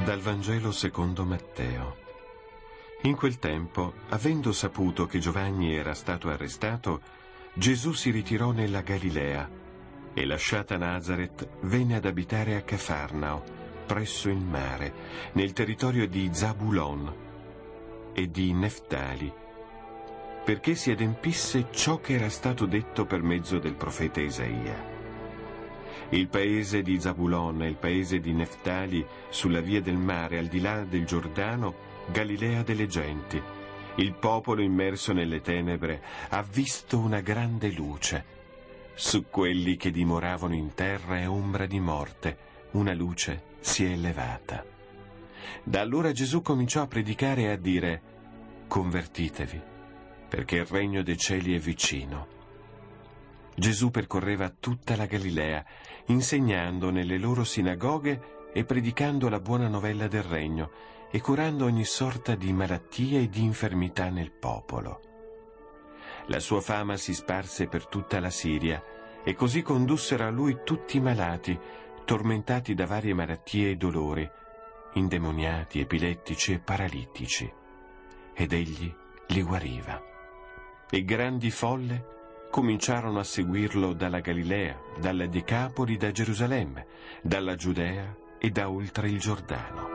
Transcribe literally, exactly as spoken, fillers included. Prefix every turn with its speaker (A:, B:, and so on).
A: Dal Vangelo secondo Matteo. In quel tempo, avendo saputo che Giovanni era stato arrestato, Gesù si ritirò nella Galilea e, lasciata Nazaret, venne ad abitare a Cafarnao, presso il mare, nel territorio di Zabulon e di Neftali, perché si adempisse ciò che era stato detto per mezzo del profeta Isaia. Il paese di Zabulon e il paese di Neftali, sulla via del mare, al di là del Giordano, Galilea delle genti. Il popolo immerso nelle tenebre ha visto una grande luce. Su quelli che dimoravano in terra e ombra di morte, una luce si è elevata. Da allora Gesù cominciò a predicare e a dire: convertitevi, perché il regno dei cieli è vicino. Gesù percorreva tutta la Galilea, insegnando nelle loro sinagoghe e predicando la buona novella del regno e curando ogni sorta di malattia e di infermità nel popolo. La sua fama si sparse per tutta la Siria e così condussero a lui tutti i malati, tormentati da varie malattie e dolori, indemoniati, epilettici e paralitici. Ed egli li guariva. E grandi folle cominciarono a seguirlo dalla Galilea, dalla Decapoli, da Gerusalemme, dalla Giudea e da oltre il Giordano.